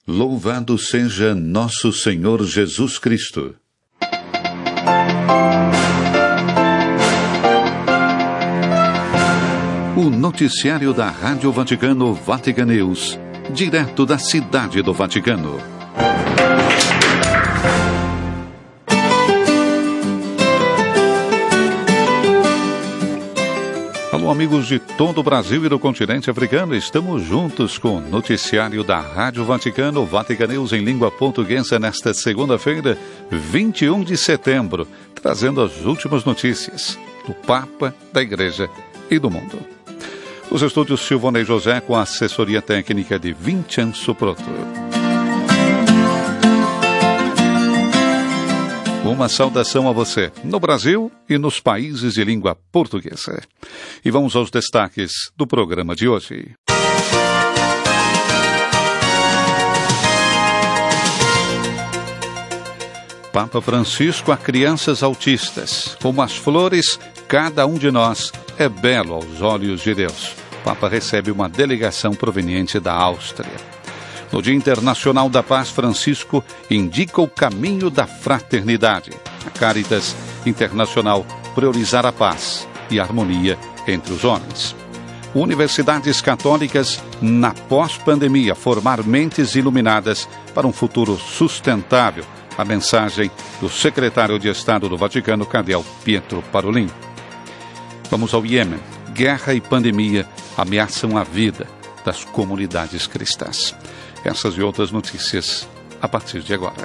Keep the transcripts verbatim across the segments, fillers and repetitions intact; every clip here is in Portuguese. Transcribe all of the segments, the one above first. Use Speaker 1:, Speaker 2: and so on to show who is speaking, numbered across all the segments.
Speaker 1: Louvado seja nosso Senhor Jesus Cristo. O noticiário da Rádio Vaticano Vatican News, direto da Cidade do Vaticano. Alô, amigos de todo o Brasil e do continente africano, estamos juntos com o noticiário da Rádio Vaticano Vatican News em língua portuguesa nesta segunda-feira, vinte e um de setembro, trazendo as últimas notícias do Papa, da Igreja e do mundo. Os estúdios Silvonei José com a assessoria técnica de Vincenzo Proto. Uma saudação a você, no Brasil e nos países de língua portuguesa. E vamos aos destaques do programa de hoje. Papa Francisco a crianças autistas. Como as flores, cada um de nós é belo aos olhos de Deus. Papa recebe uma delegação proveniente da Áustria. No Dia Internacional da Paz, Francisco indica o caminho da fraternidade. A Caritas Internacional priorizar a paz e a harmonia entre os homens. Universidades católicas na pós-pandemia formar mentes iluminadas para um futuro sustentável. A mensagem do secretário de Estado do Vaticano, cardeal Pietro Parolin. Vamos ao Iêmen. Guerra e pandemia ameaçam a vida das comunidades cristãs. Essas e outras notícias a partir de agora.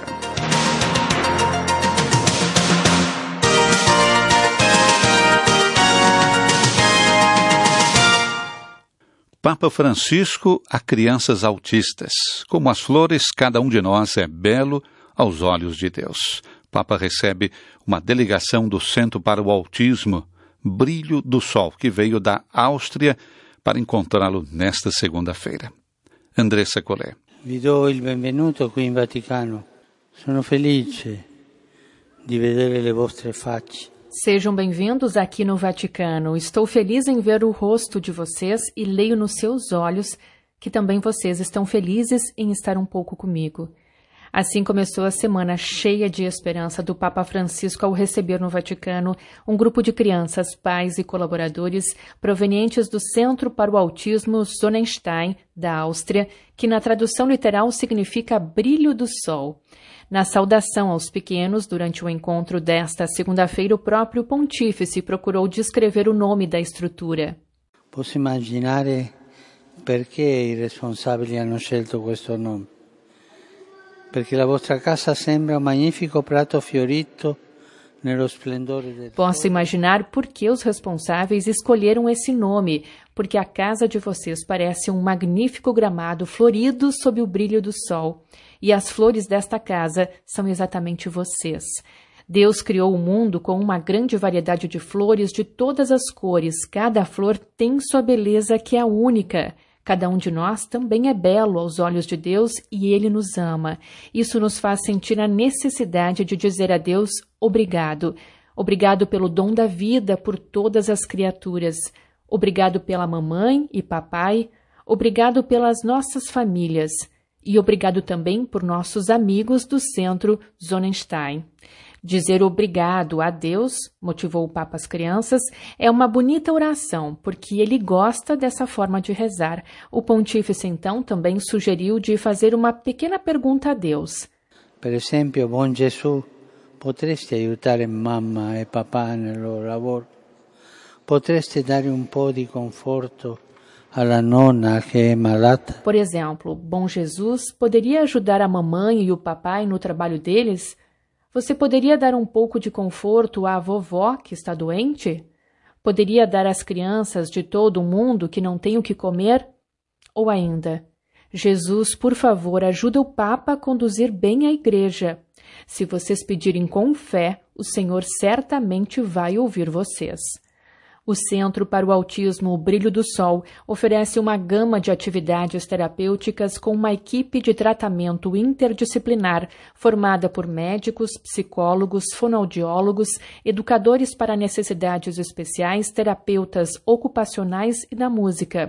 Speaker 1: Papa Francisco a crianças autistas. Como as flores, cada um de nós é belo aos olhos de Deus. Papa recebe uma delegação do Centro para o Autismo, Brilho do Sol, que veio da Áustria para encontrá-lo nesta segunda-feira. Andressa Collet.
Speaker 2: Vi do il benvenuto qui in Vaticano. Sono felice di vedere le vostre facce.
Speaker 3: Sejam bem-vindos aqui no Vaticano. Estou feliz em ver o rosto de vocês e leio nos seus olhos que também vocês estão felizes em estar um pouco comigo. Assim começou a semana cheia de esperança do Papa Francisco ao receber no Vaticano um grupo de crianças, pais e colaboradores provenientes do Centro para o Autismo Sonnenstein, da Áustria, que na tradução literal significa Brilho do Sol. Na saudação aos pequenos, durante o encontro desta segunda-feira, o próprio pontífice procurou descrever o nome da estrutura.
Speaker 2: Posso immaginare perché i responsabili hanno scelto questo nome? Perché la vostra casa sembra un magnifico prato fiorito nello splendore del
Speaker 3: Posso imaginar por que os responsáveis escolheram esse nome, porque a casa de vocês parece um magnífico gramado florido sob o brilho do sol, e as flores desta casa são exatamente vocês. Deus criou o mundo com uma grande variedade de flores de todas as cores. Cada flor tem sua beleza que é única. Cada um de nós também é belo aos olhos de Deus e Ele nos ama. Isso nos faz sentir a necessidade de dizer a Deus obrigado. Obrigado pelo dom da vida por todas as criaturas. Obrigado pela mamãe e papai. Obrigado pelas nossas famílias. E obrigado também por nossos amigos do Centro Sonnenstein. Dizer obrigado a Deus, motivou o Papa as crianças, é uma bonita oração, porque ele gosta dessa forma de rezar. O pontífice, então, também sugeriu de fazer uma pequena pergunta a Deus.
Speaker 2: Per esempio, buon Gesù, potreste aiutare mamma e papà nel loro lavoro? Potreste dare un po' di conforto alla nonna che è malata?
Speaker 3: Por exemplo, bom Jesus poderia ajudar a mamãe e o papai no trabalho deles? Você poderia dar um pouco de conforto à vovó que está doente? Poderia dar às crianças de todo o mundo que não têm o que comer? Ou ainda, Jesus, por favor, ajuda o Papa a conduzir bem a igreja. Se vocês pedirem com fé, o Senhor certamente vai ouvir vocês. O Centro para o Autismo Brilho do Sol oferece uma gama de atividades terapêuticas com uma equipe de tratamento interdisciplinar formada por médicos, psicólogos, fonoaudiólogos, educadores para necessidades especiais, terapeutas ocupacionais e da música.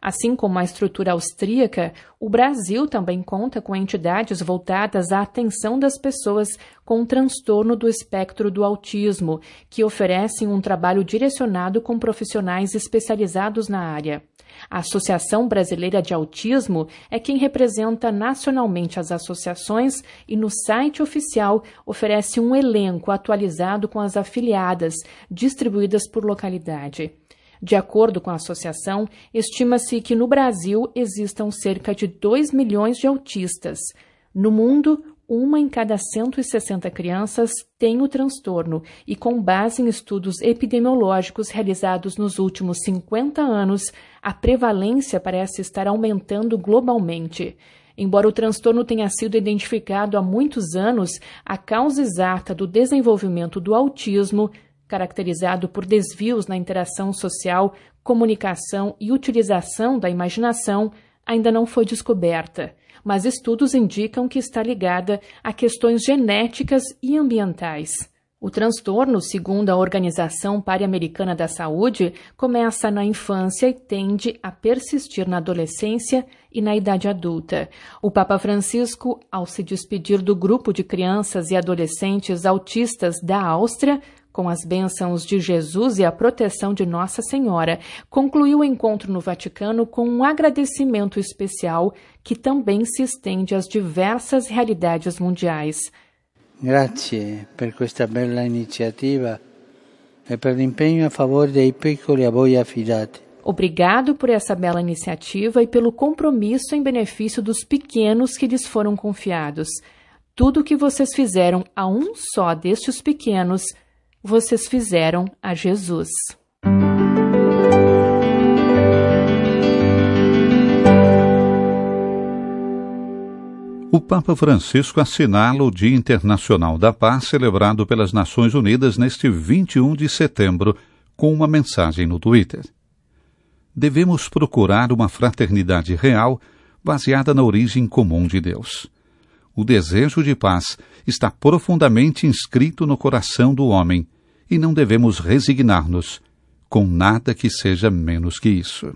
Speaker 3: Assim como a estrutura austríaca, o Brasil também conta com entidades voltadas à atenção das pessoas com transtorno do espectro do autismo, que oferecem um trabalho direcionado com profissionais especializados na área. A Associação Brasileira de Autismo é quem representa nacionalmente as associações e no site oficial oferece um elenco atualizado com as afiliadas, distribuídas por localidade. De acordo com a associação, estima-se que no Brasil existam cerca de dois milhões de autistas. No mundo, uma em cada cento e sessenta crianças tem o transtorno e, com base em estudos epidemiológicos realizados nos últimos cinquenta anos, a prevalência parece estar aumentando globalmente. Embora o transtorno tenha sido identificado há muitos anos, a causa exata do desenvolvimento do autismo, caracterizado por desvios na interação social, comunicação e utilização da imaginação, ainda não foi descoberta, mas estudos indicam que está ligada a questões genéticas e ambientais. O transtorno, segundo a Organização Pan-Americana da Saúde, começa na infância e tende a persistir na adolescência e na idade adulta. O Papa Francisco, ao se despedir do grupo de crianças e adolescentes autistas da Áustria, com as bênçãos de Jesus e a proteção de Nossa Senhora, concluiu o encontro no Vaticano com um agradecimento especial que também se estende às diversas realidades mundiais.
Speaker 2: Grazie per questa bella iniziativa e per l'impegno a favore dei piccoli a voi affidati.
Speaker 3: Obrigado por essa bela iniciativa e pelo compromisso em benefício dos pequenos que lhes foram confiados. Tudo o que vocês fizeram a um só destes pequenos, vocês fizeram a Jesus.
Speaker 1: O Papa Francisco assinala o Dia Internacional da Paz, celebrado pelas Nações Unidas neste vinte e um de setembro, com uma mensagem no Twitter. Devemos procurar uma fraternidade real, baseada na origem comum de Deus. O desejo de paz está profundamente inscrito no coração do homem e não devemos resignar-nos com nada que seja menos que isso.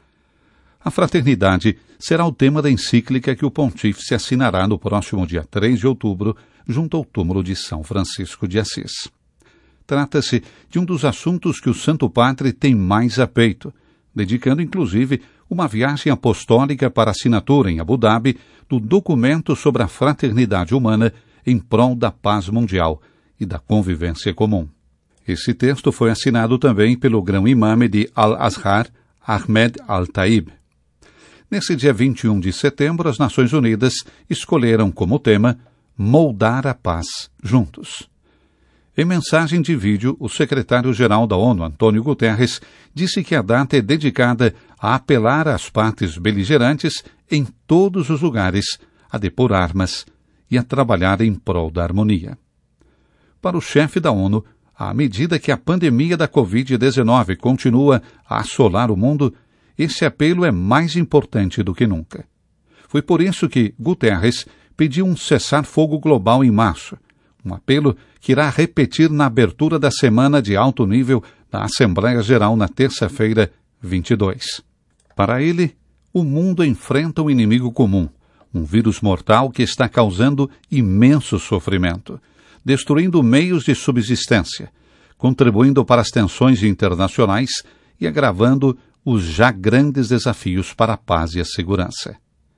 Speaker 1: A fraternidade será o tema da encíclica que o pontífice assinará no próximo dia três de outubro, junto ao túmulo de São Francisco de Assis. Trata-se de um dos assuntos que o Santo Padre tem mais a peito, dedicando inclusive uma viagem apostólica para a assinatura em Abu Dhabi do documento sobre a fraternidade humana em prol da paz mundial e da convivência comum. Esse texto foi assinado também pelo grão-imame de Al-Azhar, Ahmed Al-Taib. Nesse dia vinte e um de setembro, as Nações Unidas escolheram como tema Moldar a Paz Juntos. Em mensagem de vídeo, o secretário-geral da ONU, Antônio Guterres, disse que a data é dedicada a apelar às partes beligerantes em todos os lugares a depor armas e a trabalhar em prol da harmonia. Para o chefe da ONU, à medida que a pandemia da covid dezenove continua a assolar o mundo, esse apelo é mais importante do que nunca. Foi por isso que Guterres pediu um cessar-fogo global em março, um apelo que irá repetir na abertura da semana de alto nível da Assembleia Geral na terça-feira, vinte e dois. Para ele, o mundo enfrenta um inimigo comum, um vírus mortal que está causando imenso sofrimento, destruindo meios de subsistência, contribuindo para as tensões internacionais e agravando os já grandes desafios para a paz e a segurança.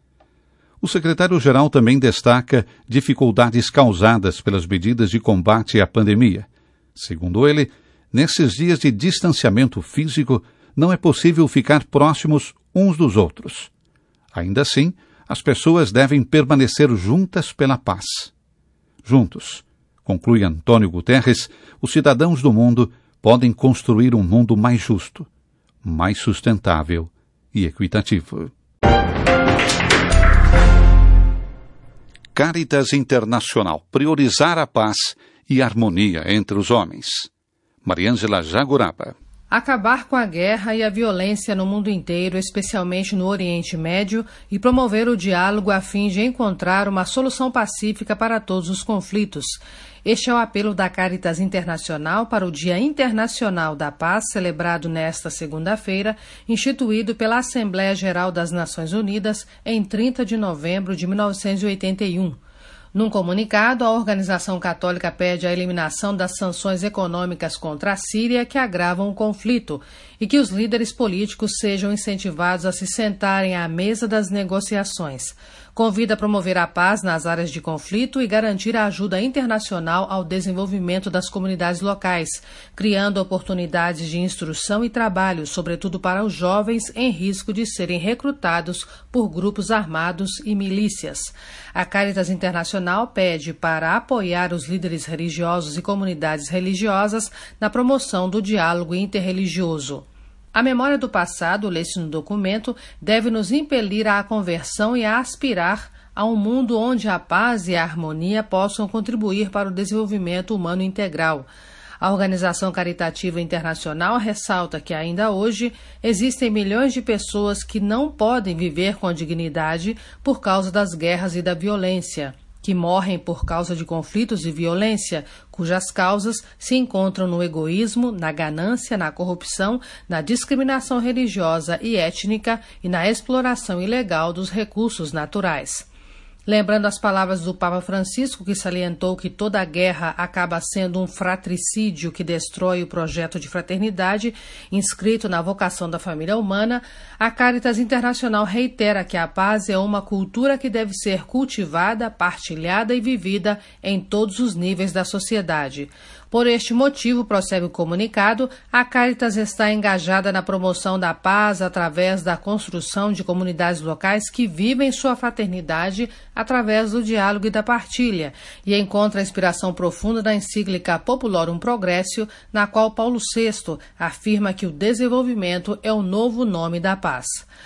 Speaker 1: O secretário-geral também destaca dificuldades causadas pelas medidas de combate à pandemia. Segundo ele, nesses dias de distanciamento físico, não é possível ficar próximos uns dos outros. Ainda assim, as pessoas devem permanecer juntas pela paz. Juntos, conclui Antônio Guterres, os cidadãos do mundo podem construir um mundo mais justo, mais sustentável e equitativo. Caritas Internacional, priorizar a paz e a harmonia entre os homens. Mariângela Jaguraba.
Speaker 4: Acabar com a guerra e a violência no mundo inteiro, especialmente no Oriente Médio, e promover o diálogo a fim de encontrar uma solução pacífica para todos os conflitos. Este é o apelo da Caritas Internacional para o Dia Internacional da Paz, celebrado nesta segunda-feira, instituído pela Assembleia Geral das Nações Unidas em trinta de novembro de mil novecentos e oitenta e um. Num comunicado, a organização católica pede a eliminação das sanções econômicas contra a Síria que agravam o conflito e que os líderes políticos sejam incentivados a se sentarem à mesa das negociações. Convida a promover a paz nas áreas de conflito e garantir a ajuda internacional ao desenvolvimento das comunidades locais, criando oportunidades de instrução e trabalho, sobretudo para os jovens em risco de serem recrutados por grupos armados e milícias. A Caritas Internacional pede para apoiar os líderes religiosos e comunidades religiosas na promoção do diálogo interreligioso. A memória do passado, lê-se no documento, deve nos impelir à conversão e a aspirar a um mundo onde a paz e a harmonia possam contribuir para o desenvolvimento humano integral. A Organização Caritativa Internacional ressalta que ainda hoje existem milhões de pessoas que não podem viver com dignidade por causa das guerras e da violência, que morrem por causa de conflitos e violência, cujas causas se encontram no egoísmo, na ganância, na corrupção, na discriminação religiosa e étnica e na exploração ilegal dos recursos naturais. Lembrando as palavras do Papa Francisco, que salientou que toda guerra acaba sendo um fratricídio que destrói o projeto de fraternidade inscrito na vocação da família humana, a Caritas Internacional reitera que a paz é uma cultura que deve ser cultivada, partilhada e vivida em todos os níveis da sociedade. Por este motivo, prossegue o comunicado, a Caritas está engajada na promoção da paz através da construção de comunidades locais que vivem sua fraternidade através do diálogo e da partilha, e encontra inspiração profunda na encíclica Populorum Progressio, na qual Paulo sexto afirma que o desenvolvimento é o novo nome da paz.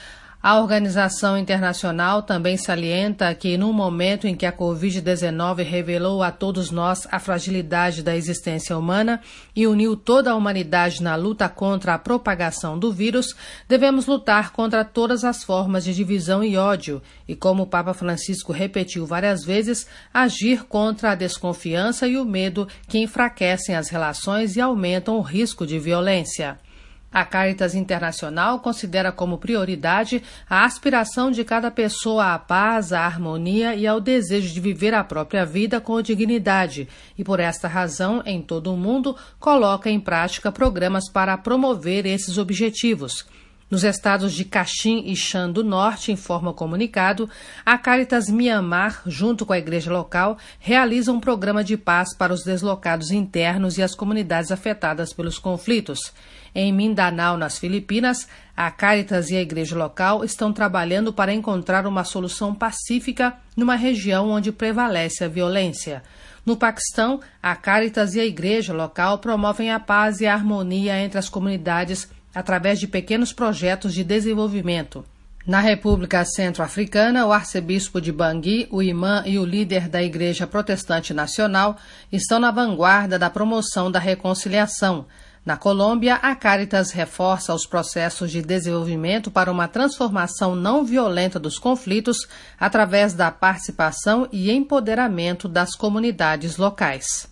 Speaker 4: A organização internacional também salienta que, num momento em que a covid dezenove revelou a todos nós a fragilidade da existência humana e uniu toda a humanidade na luta contra a propagação do vírus, devemos lutar contra todas as formas de divisão e ódio e, como o Papa Francisco repetiu várias vezes, agir contra a desconfiança e o medo que enfraquecem as relações e aumentam o risco de violência. A Caritas Internacional considera como prioridade a aspiração de cada pessoa à paz, à harmonia e ao desejo de viver a própria vida com dignidade e, por esta razão, em todo o mundo, coloca em prática programas para promover esses objetivos. Nos estados de Kachin e Shan do Norte, informa o comunicado, a Caritas Myanmar, junto com a igreja local, realiza um programa de paz para os deslocados internos e as comunidades afetadas pelos conflitos. Em Mindanao, nas Filipinas, a Caritas e a igreja local estão trabalhando para encontrar uma solução pacífica numa região onde prevalece a violência. No Paquistão, a Caritas e a igreja local promovem a paz e a harmonia entre as comunidades através de pequenos projetos de desenvolvimento. Na República Centro-Africana, o arcebispo de Bangui, o imã e o líder da Igreja Protestante Nacional estão na vanguarda da promoção da reconciliação. Na Colômbia, a Caritas reforça os processos de desenvolvimento para uma transformação não violenta dos conflitos através da participação e empoderamento das comunidades locais.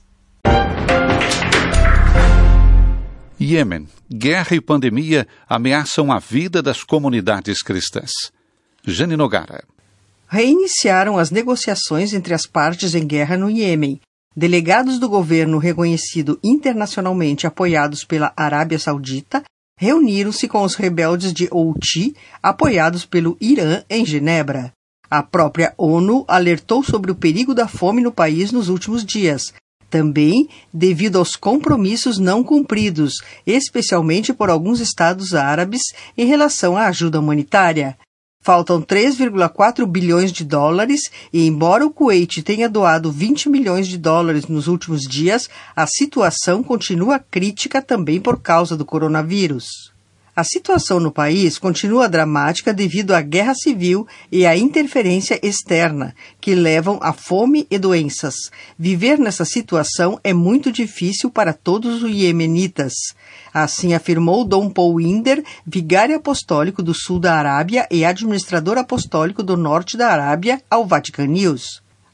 Speaker 1: Iêmen, guerra e pandemia ameaçam a vida das comunidades cristãs. Jane Nogara.
Speaker 5: Reiniciaram as negociações entre as partes em guerra no Iêmen. Delegados do governo reconhecido internacionalmente apoiados pela Arábia Saudita reuniram-se com os rebeldes de Houthi, apoiados pelo Irã, em Genebra. A própria ONU alertou sobre o perigo da fome no país nos últimos dias, também devido aos compromissos não cumpridos, especialmente por alguns estados árabes em relação à ajuda humanitária. Faltam três vírgula quatro bilhões de dólares e, embora o Kuwait tenha doado vinte milhões de dólares nos últimos dias, a situação continua crítica também por causa do coronavírus. A situação no país continua dramática devido à guerra civil e à interferência externa, que levam a fome e doenças. Viver nessa situação é muito difícil para todos os iemenitas. Assim afirmou Dom Paul Winder, vigário apostólico do sul da Arábia e administrador apostólico do norte da Arábia, ao Vatican News.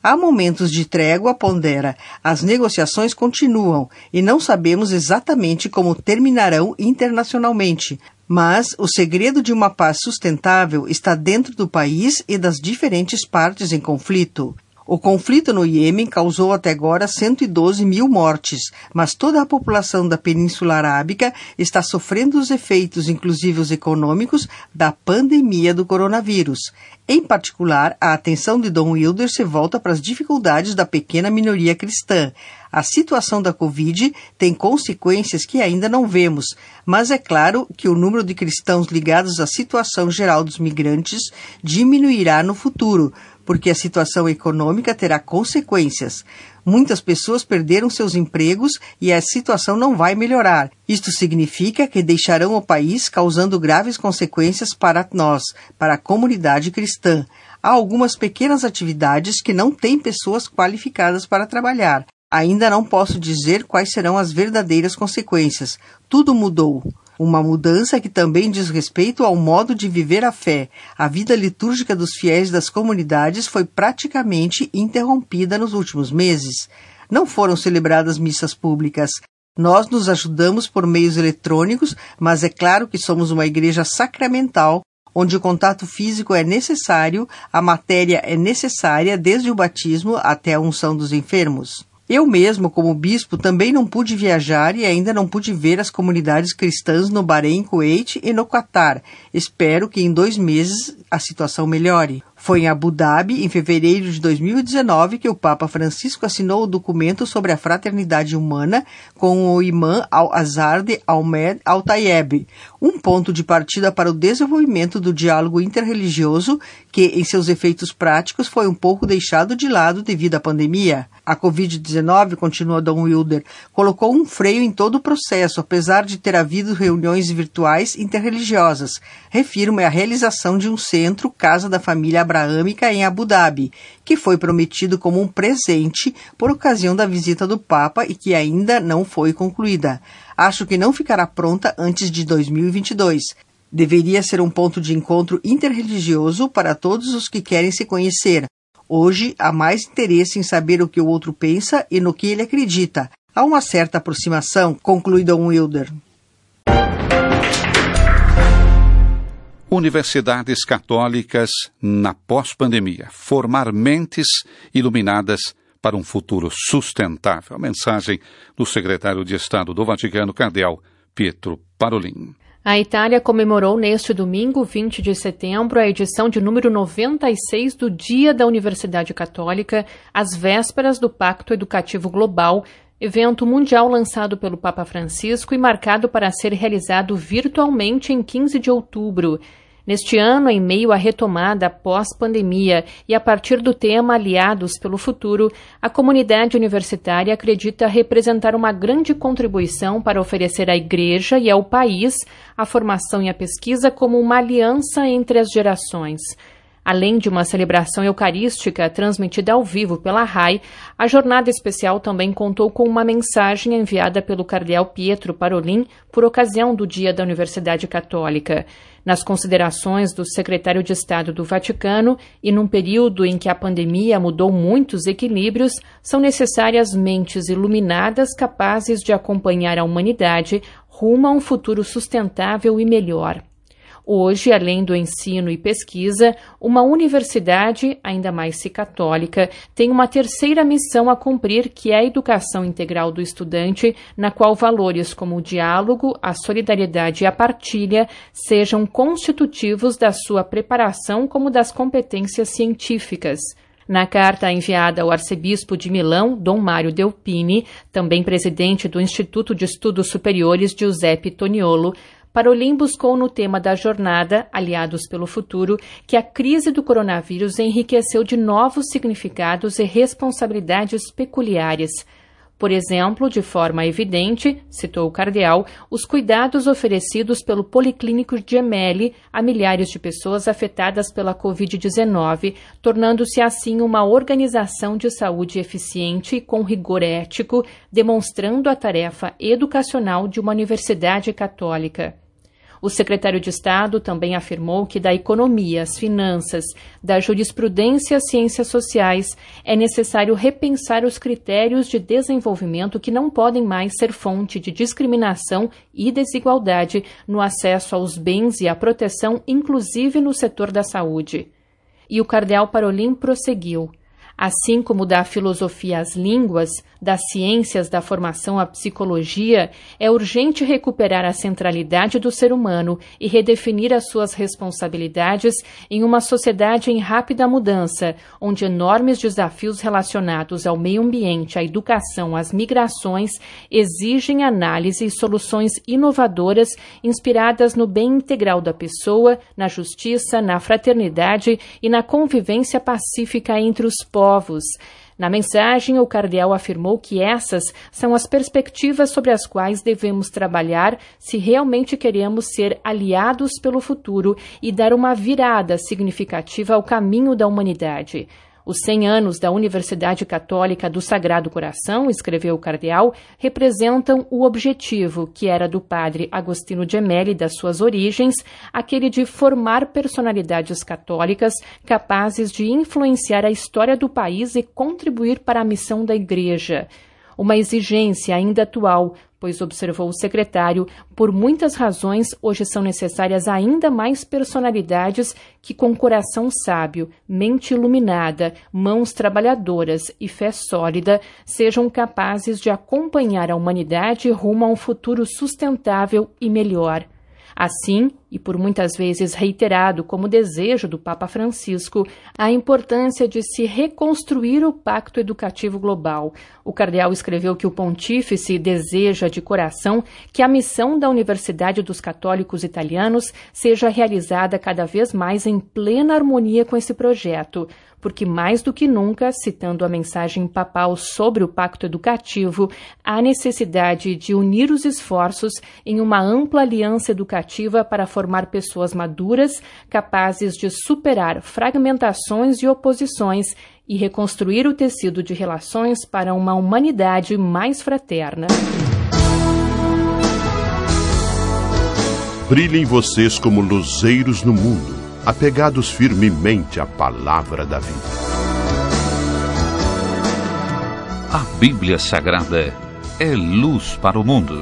Speaker 5: Há momentos de trégua, pondera. As negociações continuam e não sabemos exatamente como terminarão internacionalmente. Mas o segredo de uma paz sustentável está dentro do país e das diferentes partes em conflito. O conflito no Iêmen causou até agora cento e doze mil mortes, mas toda a população da Península Arábica está sofrendo os efeitos, inclusive os econômicos, da pandemia do coronavírus. Em particular, a atenção de Dom Wilder se volta para as dificuldades da pequena minoria cristã. A situação da Covid tem consequências que ainda não vemos, mas é claro que o número de cristãos ligados à situação geral dos migrantes diminuirá no futuro, porque a situação econômica terá consequências. Muitas pessoas perderam seus empregos e a situação não vai melhorar. Isto significa que deixarão o país, causando graves consequências para nós, para a comunidade cristã. Há algumas pequenas atividades que não têm pessoas qualificadas para trabalhar. Ainda não posso dizer quais serão as verdadeiras consequências. Tudo mudou. Uma mudança que também diz respeito ao modo de viver a fé. A vida litúrgica dos fiéis das comunidades foi praticamente interrompida nos últimos meses. Não foram celebradas missas públicas. Nós nos ajudamos por meios eletrônicos, mas é claro que somos uma igreja sacramental, onde o contato físico é necessário, a matéria é necessária desde o batismo até a unção dos enfermos. Eu mesmo, como bispo, também não pude viajar e ainda não pude ver as comunidades cristãs no Bahrein, Kuwait e no Catar. Espero que em dois meses a situação melhore. Foi em Abu Dhabi, em fevereiro de dois mil e dezenove, que o Papa Francisco assinou o documento sobre a fraternidade humana com o imã Al-Azhar de Ahmed Al-Tayeb, um ponto de partida para o desenvolvimento do diálogo interreligioso que, em seus efeitos práticos, foi um pouco deixado de lado devido à pandemia. A covid dezenove, continua Dom Wilder, colocou um freio em todo o processo, apesar de ter havido reuniões virtuais interreligiosas. Refiro-me à realização de um centro Casa da Família Abraâmica em Abu Dhabi, que foi prometido como um presente por ocasião da visita do Papa e que ainda não foi concluída. Acho que não ficará pronta antes de dois mil e vinte e dois. Deveria ser um ponto de encontro interreligioso para todos os que querem se conhecer. Hoje, há mais interesse em saber o que o outro pensa e no que ele acredita. Há uma certa aproximação, conclui Dom Wilder.
Speaker 1: Universidades católicas na pós-pandemia. Formar mentes iluminadas para um futuro sustentável. A mensagem do secretário de Estado do Vaticano, cardeal Pietro Parolin.
Speaker 3: A Itália comemorou neste domingo, vinte de setembro, a edição de número noventa e seis do Dia da Universidade Católica, às vésperas do Pacto Educativo Global, evento mundial lançado pelo Papa Francisco e marcado para ser realizado virtualmente em quinze de outubro. Neste ano, em meio à retomada pós-pandemia e a partir do tema Aliados pelo Futuro, a comunidade universitária acredita representar uma grande contribuição para oferecer à Igreja e ao país a formação e a pesquisa como uma aliança entre as gerações. Além de uma celebração eucarística transmitida ao vivo pela R A I, a jornada especial também contou com uma mensagem enviada pelo cardeal Pietro Parolin por ocasião do Dia da Universidade Católica. Nas considerações do secretário de Estado do Vaticano, e num período em que a pandemia mudou muitos equilíbrios, são necessárias mentes iluminadas capazes de acompanhar a humanidade rumo a um futuro sustentável e melhor. Hoje, além do ensino e pesquisa, uma universidade, ainda mais se católica, tem uma terceira missão a cumprir, que é a educação integral do estudante, na qual valores como o diálogo, a solidariedade e a partilha sejam constitutivos da sua preparação como das competências científicas. Na carta enviada ao arcebispo de Milão, Dom Mário Delpini, também presidente do Instituto de Estudos Superiores Giuseppe Toniolo, Parolin buscou no tema da jornada, Aliados pelo Futuro, que a crise do coronavírus enriqueceu de novos significados e responsabilidades peculiares. Por exemplo, de forma evidente, citou o cardeal, os cuidados oferecidos pelo Policlínico Gemelli a milhares de pessoas afetadas pela covid dezenove, tornando-se assim uma organização de saúde eficiente e com rigor ético, demonstrando a tarefa educacional de uma universidade católica. O secretário de Estado também afirmou que da economia, às finanças, da jurisprudência às ciências sociais, é necessário repensar os critérios de desenvolvimento que não podem mais ser fonte de discriminação e desigualdade no acesso aos bens e à proteção, inclusive no setor da saúde. E o cardeal Parolin prosseguiu. Assim como da filosofia às línguas, das ciências da formação à psicologia, é urgente recuperar a centralidade do ser humano e redefinir as suas responsabilidades em uma sociedade em rápida mudança, onde enormes desafios relacionados ao meio ambiente, à educação, às migrações, exigem análise e soluções inovadoras inspiradas no bem integral da pessoa, na justiça, na fraternidade e na convivência pacífica entre os povos. Povos. Na mensagem, o cardeal afirmou que essas são as perspectivas sobre as quais devemos trabalhar se realmente queremos ser aliados pelo futuro e dar uma virada significativa ao caminho da humanidade. Os cem anos da Universidade Católica do Sagrado Coração, escreveu o cardeal, representam o objetivo que era do padre Agostino Gemelli das suas origens, aquele de formar personalidades católicas capazes de influenciar a história do país e contribuir para a missão da Igreja. Uma exigência ainda atual, pois, observou o secretário, por muitas razões hoje são necessárias ainda mais personalidades que, com coração sábio, mente iluminada, mãos trabalhadoras e fé sólida, sejam capazes de acompanhar a humanidade rumo a um futuro sustentável e melhor. Assim, e por muitas vezes reiterado como desejo do Papa Francisco, a importância de se reconstruir o Pacto Educativo Global. O cardeal escreveu que o pontífice deseja de coração que a missão da Universidade dos Católicos Italianos seja realizada cada vez mais em plena harmonia com esse projeto, porque mais do que nunca, citando a mensagem papal sobre o Pacto Educativo, há necessidade de unir os esforços em uma ampla aliança educativa para formar pessoas maduras, capazes de superar fragmentações e oposições e reconstruir o tecido de relações para uma humanidade mais fraterna.
Speaker 6: Brilhem vocês como luzeiros no mundo, apegados firmemente à palavra da vida.
Speaker 1: A Bíblia Sagrada é luz para o mundo.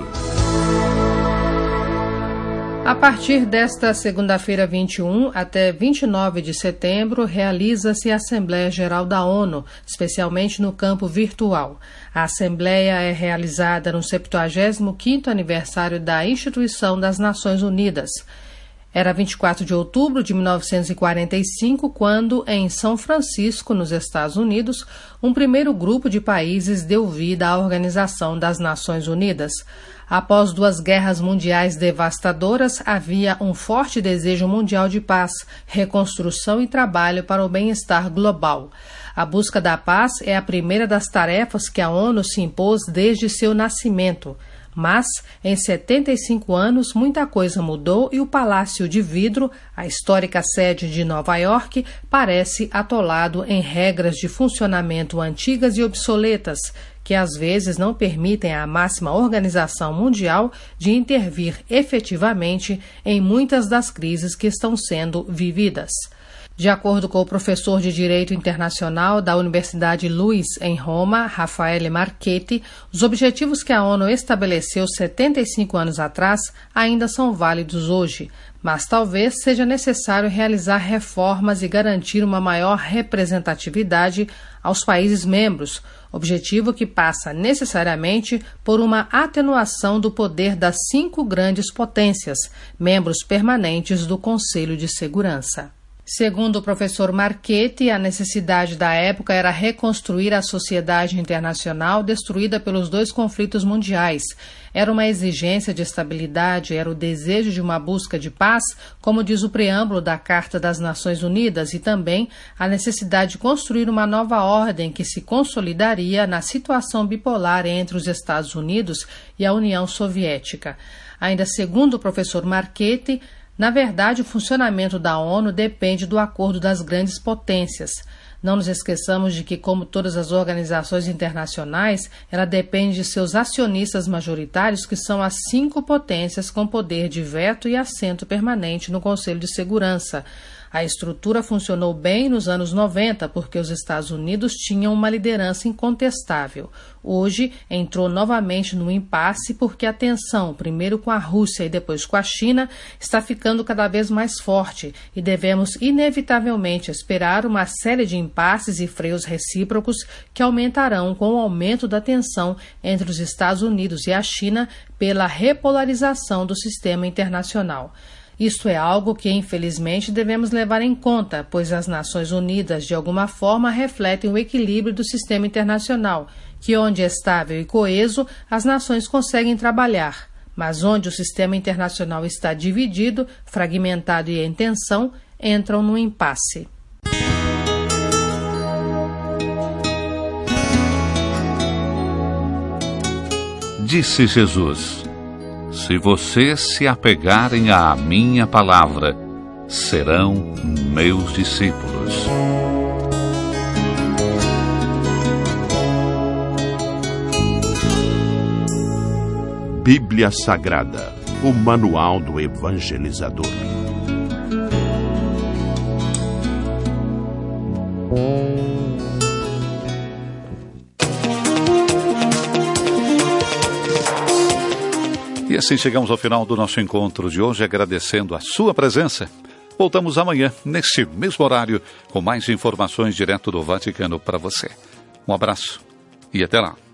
Speaker 4: A partir desta segunda-feira vinte e um até vinte e nove de setembro, realiza-se a Assembleia Geral da ONU, especialmente no campo virtual. A Assembleia é realizada no septuagésimo quinto aniversário da Instituição das Nações Unidas. Era vinte e quatro de outubro de mil novecentos e quarenta e cinco, quando, em São Francisco, nos Estados Unidos, um primeiro grupo de países deu vida à Organização das Nações Unidas. Após duas guerras mundiais devastadoras, havia um forte desejo mundial de paz, reconstrução e trabalho para o bem-estar global. A busca da paz é a primeira das tarefas que a ONU se impôs desde seu nascimento. Mas, em setenta e cinco anos, muita coisa mudou e o Palácio de Vidro, a histórica sede de Nova York, parece atolado em regras de funcionamento antigas e obsoletas, que às vezes não permitem à máxima organização mundial de intervir efetivamente em muitas das crises que estão sendo vividas. De acordo com o professor de Direito Internacional da Universidade Luiss, em Roma, Raffaele Marchetti, os objetivos que a ONU estabeleceu setenta e cinco anos atrás ainda são válidos hoje, mas talvez seja necessário realizar reformas e garantir uma maior representatividade aos países membros, objetivo que passa necessariamente por uma atenuação do poder das cinco grandes potências, membros permanentes do Conselho de Segurança. Segundo o professor Marchetti, a necessidade da época era reconstruir a sociedade internacional destruída pelos dois conflitos mundiais. Era uma exigência de estabilidade, era o desejo de uma busca de paz, como diz o preâmbulo da Carta das Nações Unidas, e também a necessidade de construir uma nova ordem que se consolidaria na situação bipolar entre os Estados Unidos e a União Soviética. Ainda segundo o professor Marchetti, na verdade, o funcionamento da ONU depende do acordo das grandes potências. Não nos esqueçamos de que, como todas as organizações internacionais, ela depende de seus acionistas majoritários, que são as cinco potências com poder de veto e assento permanente no Conselho de Segurança. A estrutura funcionou bem nos anos noventa porque os Estados Unidos tinham uma liderança incontestável. Hoje entrou novamente no impasse porque a tensão, primeiro com a Rússia e depois com a China, está ficando cada vez mais forte e devemos inevitavelmente esperar uma série de impasses e freios recíprocos que aumentarão com o aumento da tensão entre os Estados Unidos e a China pela repolarização do sistema internacional. Isto é algo que, infelizmente, devemos levar em conta, pois as Nações Unidas, de alguma forma, refletem o equilíbrio do sistema internacional, que onde é estável e coeso, as nações conseguem trabalhar, mas onde o sistema internacional está dividido, fragmentado e em tensão, entram no impasse.
Speaker 1: Disse Jesus: se vocês se apegarem à minha palavra, serão meus discípulos.
Speaker 6: Bíblia Sagrada, o Manual do Evangelizador.
Speaker 1: E assim chegamos ao final do nosso encontro de hoje, agradecendo a sua presença. Voltamos amanhã, nesse mesmo horário, com mais informações direto do Vaticano para você. Um abraço e até lá.